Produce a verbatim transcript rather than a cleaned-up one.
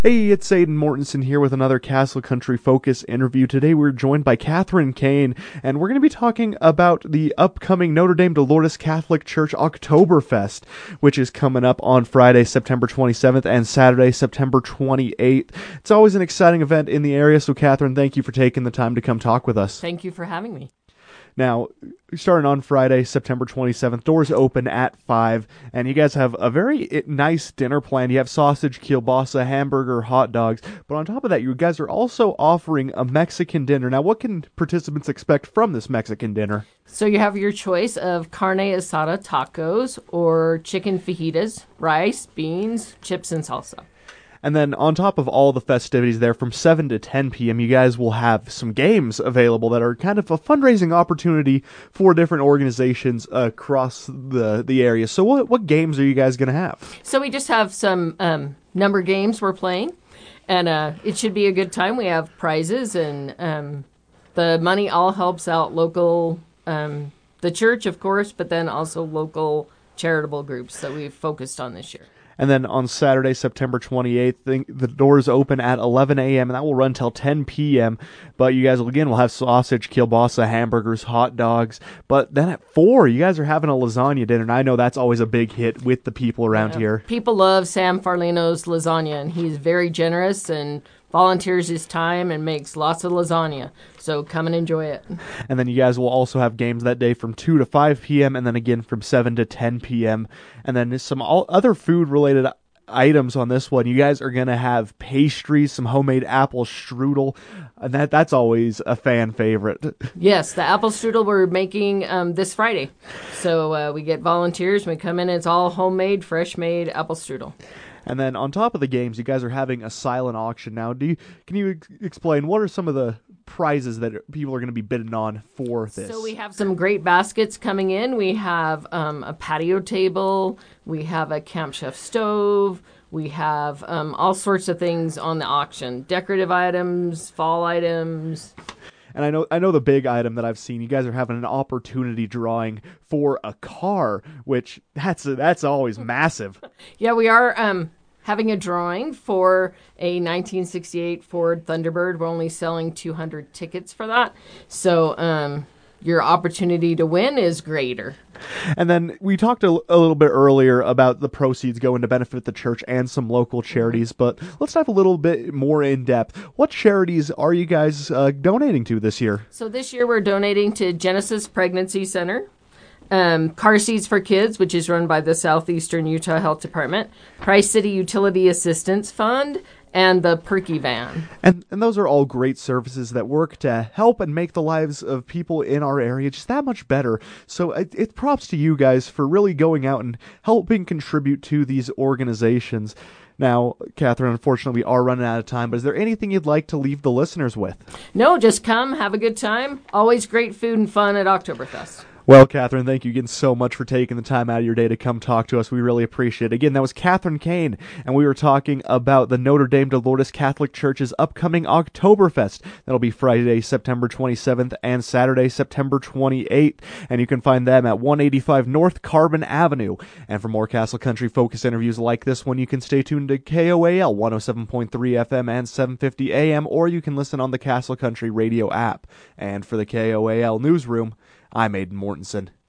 Hey, it's Aidan Mortensen here with another Castle Country Focus interview. Today we're joined by Catherine Kane, and we're going to be talking about the upcoming Notre Dame de Lourdes Catholic Church Oktoberfest, which is coming up on Friday, September twenty-seventh, and Saturday, September twenty-eighth. It's always an exciting event in the area, so Catherine, thank you for taking the time to come talk with us. Thank you for having me. Now, starting on Friday, September twenty-seventh, doors open at five, and you guys have a very nice dinner plan. You have sausage, kielbasa, hamburger, hot dogs, but on top of that, you guys are also offering a Mexican dinner. Now, what can participants expect from this Mexican dinner? So you have your choice of carne asada tacos or chicken fajitas, rice, beans, chips, and salsa. And then on top of all the festivities there, from seven to ten p.m., you guys will have some games available that are kind of a fundraising opportunity for different organizations across the, the area. So what, what games are you guys going to have? So we just have some um, number games we're playing, and uh, it should be a good time. We have prizes, and um, the money all helps out local, um, the church, of course, but then also local charitable groups that we've focused on this year. And then on Saturday, September twenty-eighth, the doors open at eleven a.m., and that will run till ten p.m. But you guys, will again, will have sausage, kielbasa, hamburgers, hot dogs. But then at four, you guys are having a lasagna dinner, and I know that's always a big hit with the people around Yeah. here. People love Sam Farlino's lasagna, and he's very generous and volunteers his time and makes lots of lasagna. So come and enjoy it. And then you guys will also have games that day from two to five p.m. and then again from seven to ten p.m. And then some all other food-related items on this one. You guys are going to have pastries, some homemade apple strudel, and that that's always a fan favorite. Yes, the apple strudel we're making um, this Friday. So uh, we get volunteers. We come in, it's all homemade, fresh-made apple strudel. And then on top of the games, you guys are having a silent auction now. Do you, can you ex- explain what are some of the prizes that people are going to be bidding on for this? So we have some great baskets coming in. We have um, a patio table. We have a Camp Chef stove. We have um, all sorts of things on the auction. Decorative items, fall items. And I know I know the big item that I've seen, you guys are having an opportunity drawing for a car, which that's that's always massive. Yeah, we are um, having a drawing for a nineteen sixty-eight Ford Thunderbird. We're only selling two hundred tickets for that. So um, your opportunity to win is greater. And then we talked a, a little bit earlier about the proceeds going to benefit the church and some local charities, but let's dive a little bit more in depth. What charities are you guys uh, donating to this year? So this year we're donating to Genesis Pregnancy Center, um, Car Seats for Kids, which is run by the Southeastern Utah Health Department, Price City Utility Assistance Fund, and the Perky Van. And and those are all great services that work to help and make the lives of people in our area just that much better. So it, it props to you guys for really going out and helping contribute to these organizations. Now, Catherine, unfortunately, we are running out of time, but is there anything you'd like to leave the listeners with? No, just come, have a good time. Always great food and fun at Oktoberfest. Well, Catherine, thank you again so much for taking the time out of your day to come talk to us. We really appreciate it. Again, that was Catherine Kane, and we were talking about the Notre Dame de Lourdes Catholic Church's upcoming Oktoberfest. That'll be Friday, September twenty-seventh, and Saturday, September twenty-eighth, and you can find them at one eighty-five North Carbon Avenue. And for more Castle Country Focus interviews like this one, you can stay tuned to K O A L one oh seven point three F M and seven fifty A M, or you can listen on the Castle Country Radio app. And for the K O A L Newsroom, I'm Aidan Mortensen.